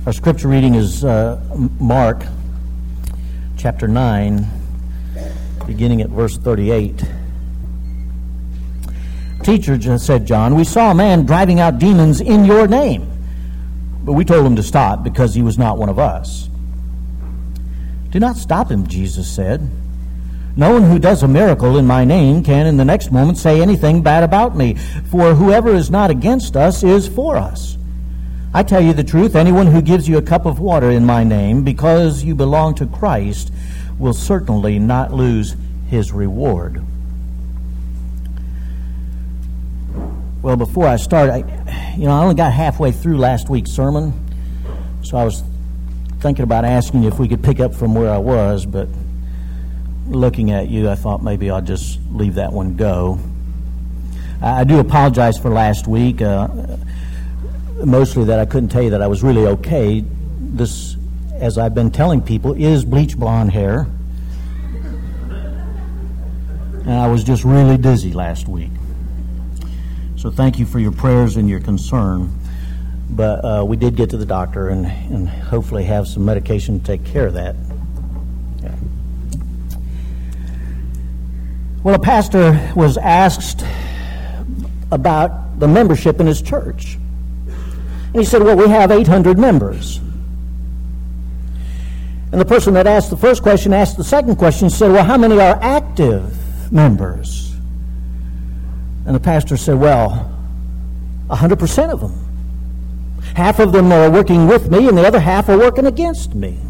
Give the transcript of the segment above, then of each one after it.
Our scripture reading is Mark chapter 9, beginning at verse 38. "Teacher," said John, "we saw a man driving out demons in your name, but we told him to stop because he was not one of us." "Do not stop him," Jesus said. "No one who does a miracle in my name can in the next moment say anything bad about me, for whoever is not against us is for us. I tell you the truth, anyone who gives you a cup of water in my name because you belong to Christ will certainly not lose his reward." Well, before I start, I only got halfway through last week's sermon, so I was thinking about asking you if we could pick up from where I was, but looking at you, I thought maybe I'll just leave that one go. I do apologize for last week. Mostly that I couldn't tell you that I was really okay. This, as I've been telling people, is bleach blonde hair. And I was just really dizzy last week. So thank you for your prayers and your concern. But we did get to the doctor and hopefully have some medication to take care of that. Yeah. Well, a pastor was asked about the membership in his church. And he said, well, we have 800 members. And the person that asked the first question asked the second question, said, well, how many are active members? And the pastor said, well, 100% of them. Half of them are working with me, and the other half are working against me.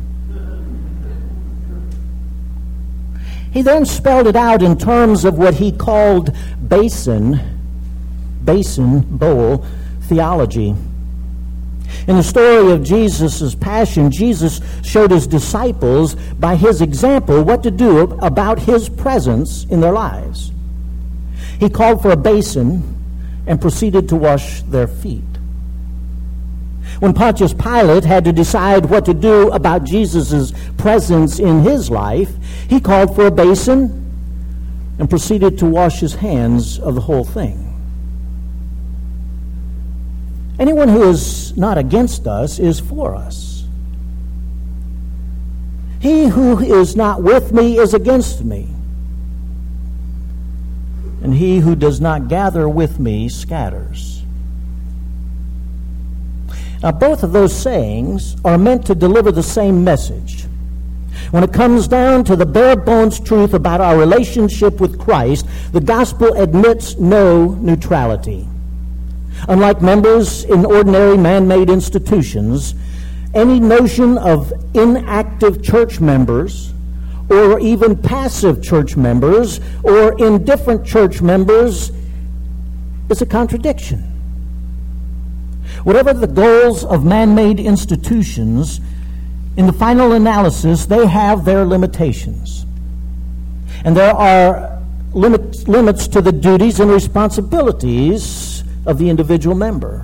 He then spelled it out in terms of what he called basin bowl theology. In the story of Jesus' passion, Jesus showed his disciples by his example what to do about his presence in their lives. He called for a basin and proceeded to wash their feet. When Pontius Pilate had to decide what to do about Jesus' presence in his life, he called for a basin and proceeded to wash his hands of the whole thing. Anyone who is not against us is for us. He who is not with me is against me. And he who does not gather with me scatters. Now, both of those sayings are meant to deliver the same message. When it comes down to the bare bones truth about our relationship with Christ, the gospel admits no neutrality. Unlike members in ordinary man-made institutions, any notion of inactive church members or even passive church members or indifferent church members is a contradiction. Whatever the goals of man-made institutions, in the final analysis, they have their limitations. And there are limits to the duties and responsibilities of the individual member.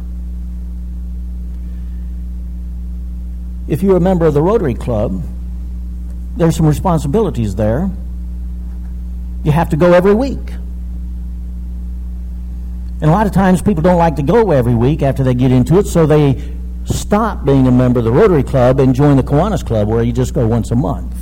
If you're a member of the Rotary Club, there's some responsibilities there. You have to go every week. And a lot of times people don't like to go every week after they get into it, so they stop being a member of the Rotary Club and join the Kiwanis Club, where you just go once a month.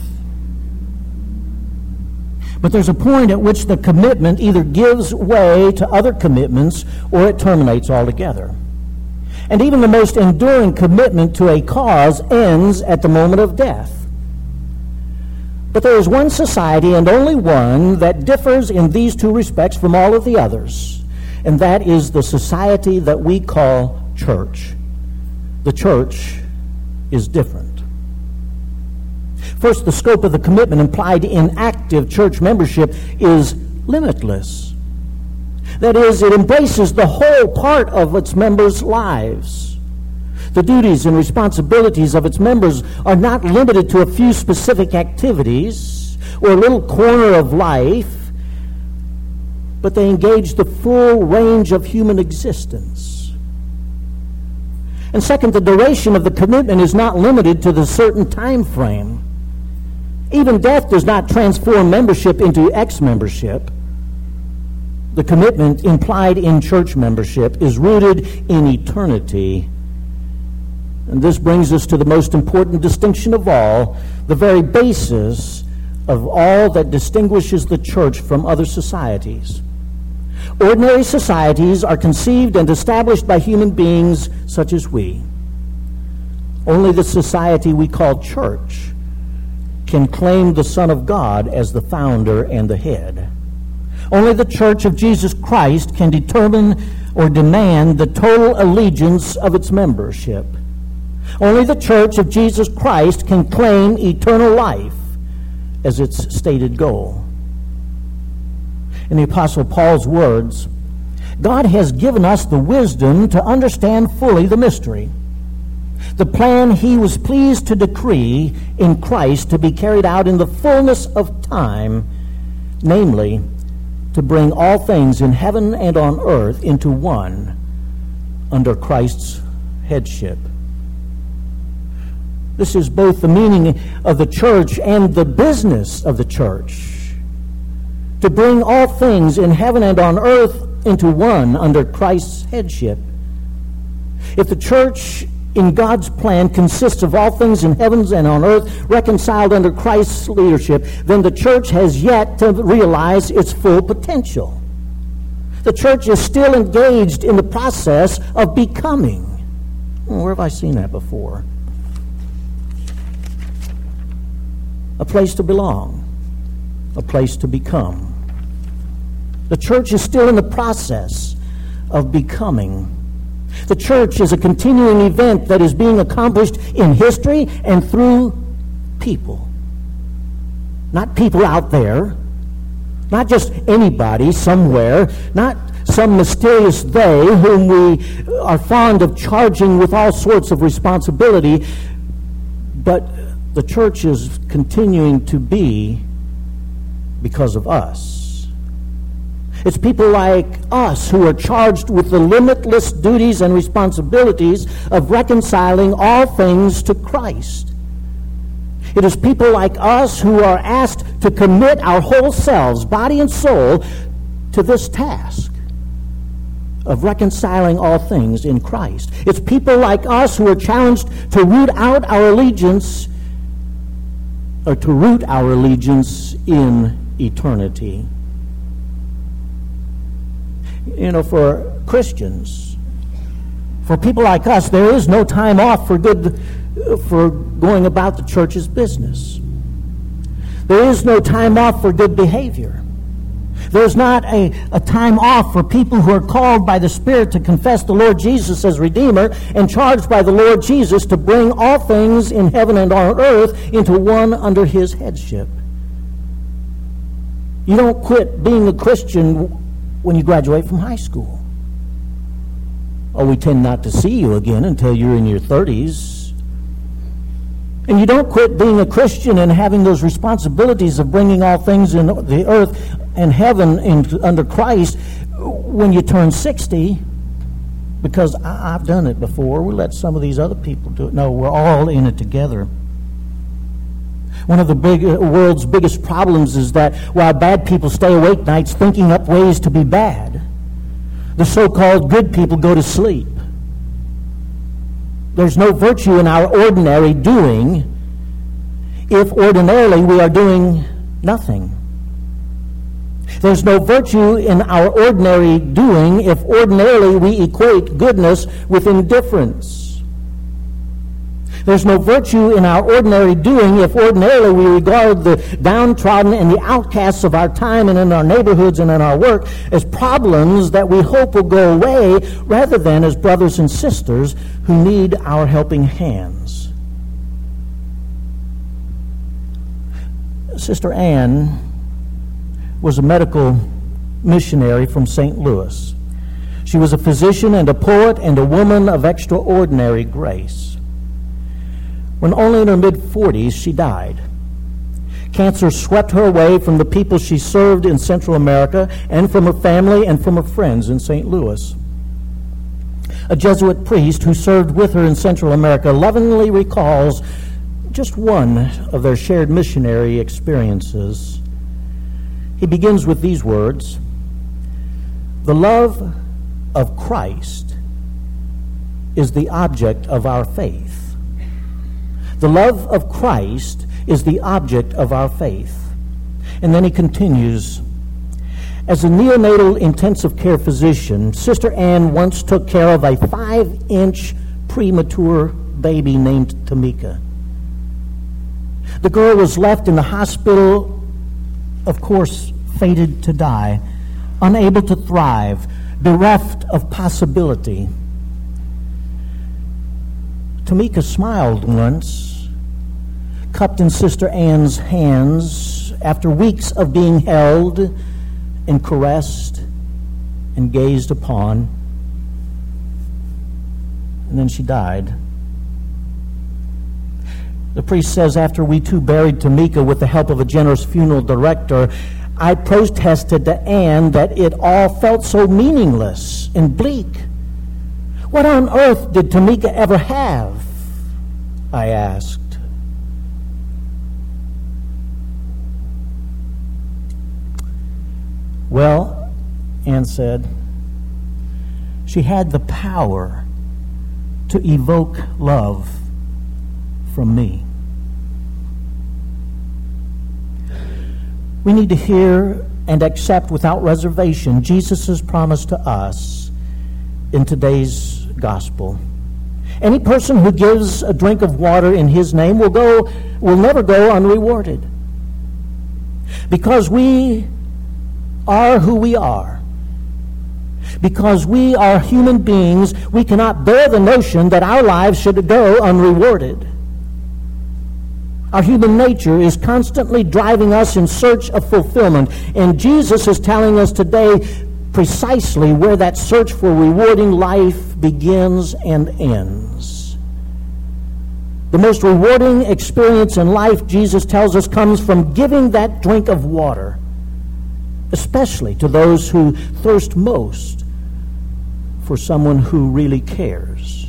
But there's a point at which the commitment either gives way to other commitments or it terminates altogether. And even the most enduring commitment to a cause ends at the moment of death. But there is one society, and only one, that differs in these two respects from all of the others, and that is the society that we call church. The church is different. First, the scope of the commitment implied in active church membership is limitless. That is, it embraces the whole part of its members' lives. The duties and responsibilities of its members are not limited to a few specific activities or a little corner of life, but they engage the full range of human existence. And second, the duration of the commitment is not limited to the certain time frame. Even death does not transform membership into ex-membership. The commitment implied in church membership is rooted in eternity And this brings us to the most important distinction of all, the very basis of all that distinguishes the church from other societies. Ordinary societies are conceived and established by human beings such as we. Only the society we call church can claim the Son of God as the founder and the head. Only the Church of Jesus Christ can determine or demand the total allegiance of its membership. Only the Church of Jesus Christ can claim eternal life as its stated goal. In the Apostle Paul's words, God has given us the wisdom to understand fully the mystery, the plan he was pleased to decree in Christ to be carried out in the fullness of time, namely, to bring all things in heaven and on earth into one under Christ's headship. This is both the meaning of the church and the business of the church. To bring all things in heaven and on earth into one under Christ's headship. If the church in God's plan consists of all things in heavens and on earth reconciled under Christ's leadership, then the church has yet to realize its full potential. The church is still engaged in the process of becoming. Where have I seen that before? A place to belong, a place to become. The church is still in the process of becoming. The church is a continuing event that is being accomplished in history and through people. Not people out there, not just anybody somewhere, not some mysterious they whom we are fond of charging with all sorts of responsibility, but the church is continuing to be because of us. It's people like us who are charged with the limitless duties and responsibilities of reconciling all things to Christ. It is people like us who are asked to commit our whole selves, body and soul, to this task of reconciling all things in Christ. It's people like us who are challenged to root our allegiance in eternity. You know, for Christians, for people like us, there is no time off for going about the church's business. There is no time off for good behavior. There's not a time off for people who are called by the Spirit to confess the Lord Jesus as Redeemer and charged by the Lord Jesus to bring all things in heaven and on earth into one under his headship. You don't quit being a Christian when you graduate from high school. Or we tend not to see you again until you're in your 30s. And you don't quit being a Christian and having those responsibilities of bringing all things in the earth and heaven under Christ when you turn 60, because I've done it before. We let some of these other people do it. No, we're all in it together. One of the world's biggest problems is that while bad people stay awake nights thinking up ways to be bad, the so-called good people go to sleep. There's no virtue in our ordinary doing if ordinarily we are doing nothing. There's no virtue in our ordinary doing if ordinarily we equate goodness with indifference. There's no virtue in our ordinary doing if ordinarily we regard the downtrodden and the outcasts of our time and in our neighborhoods and in our work as problems that we hope will go away rather than as brothers and sisters who need our helping hands. Sister Ann was a medical missionary from St. Louis. She was a physician and a poet and a woman of extraordinary grace. When only in her mid-40s, she died. Cancer swept her away from the people she served in Central America and from her family and from her friends in St. Louis. A Jesuit priest who served with her in Central America lovingly recalls just one of their shared missionary experiences. He begins with these words: "The love of Christ is the object of our faith. The love of Christ is the object of our faith. And then he continues, as a neonatal intensive care physician, Sister Ann once took care of a 5-inch premature baby named Tamika. The girl was left in the hospital, of course, fated to die, unable to thrive, bereft of possibility. Tamika smiled once, cupped in Sister Ann's hands after weeks of being held and caressed and gazed upon, and then she died. The priest says, after we two buried Tamika with the help of a generous funeral director, I protested to Ann that it all felt so meaningless and bleak. What on earth did Tamika ever have? I asked. Well, Ann said, she had the power to evoke love from me. We need to hear and accept without reservation Jesus' promise to us in today's gospel. Any person who gives a drink of water in his name will never go unrewarded. Because we are who we are. Because we are human beings, we cannot bear the notion that our lives should go unrewarded. Our human nature is constantly driving us in search of fulfillment, and Jesus is telling us today precisely where that search for rewarding life begins and ends. The most rewarding experience in life, Jesus tells us, comes from giving that drink of water, especially to those who thirst most for someone who really cares.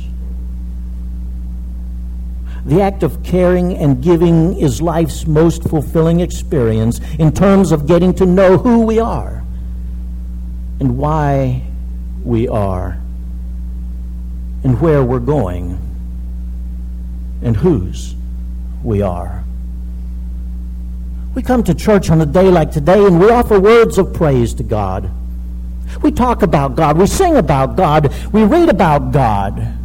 The act of caring and giving is life's most fulfilling experience in terms of getting to know who we are and why we are and where we're going and whose we are. We come to church on a day like today and we offer words of praise to God. We talk about God. We sing about God. We read about God.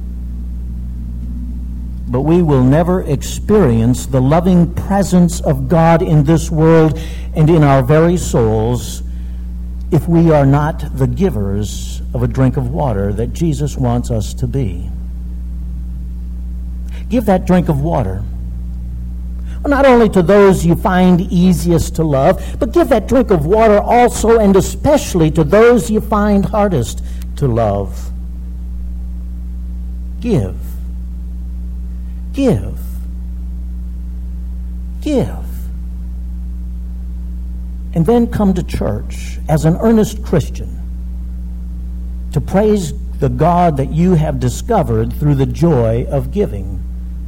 But we will never experience the loving presence of God in this world and in our very souls if we are not the givers of a drink of water that Jesus wants us to be. Give that drink of water, well, not only to those you find easiest to love, but give that drink of water also and especially to those you find hardest to love. Give. Give. Give. And then come to church as an earnest Christian to praise the God that you have discovered through the joy of giving.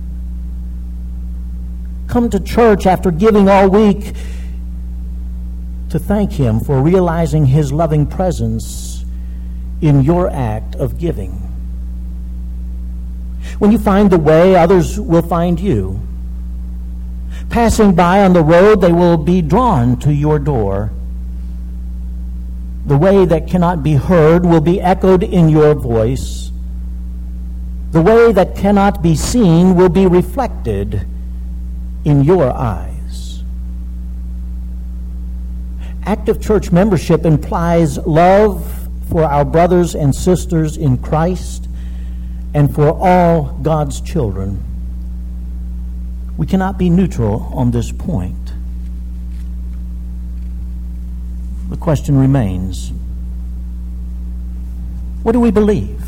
Come to church after giving all week to thank Him for realizing His loving presence in your act of giving. When you find the way, others will find you. Passing by on the road, they will be drawn to your door. The way that cannot be heard will be echoed in your voice. The way that cannot be seen will be reflected in your eyes. Active church membership implies love for our brothers and sisters in Christ and for all God's children. We cannot be neutral on this point. The question remains, what do we believe?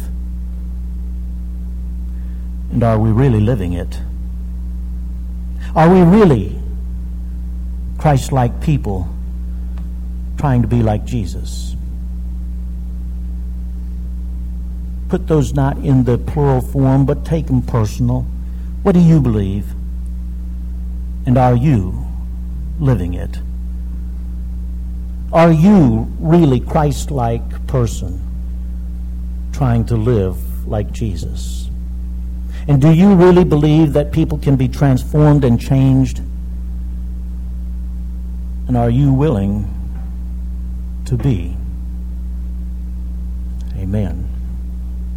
And are we really living it? Are we really Christ-like people trying to be like Jesus? Put those not in the plural form, but take them personal. What do you believe? And are you living it? Are you really Christ-like person trying to live like Jesus? And do you really believe that people can be transformed and changed? And are you willing to be? Amen.